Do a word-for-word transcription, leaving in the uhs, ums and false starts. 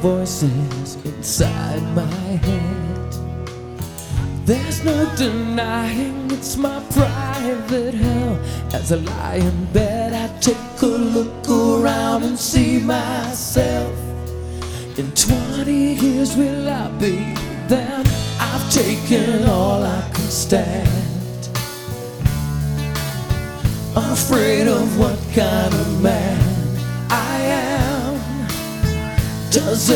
voices inside my head. There's no denying it's my private hell. As I lie in bed, I take a look around and see myself. In twenty years will I be then? I've taken all I can stand. Afraid of what kind of man I am. Does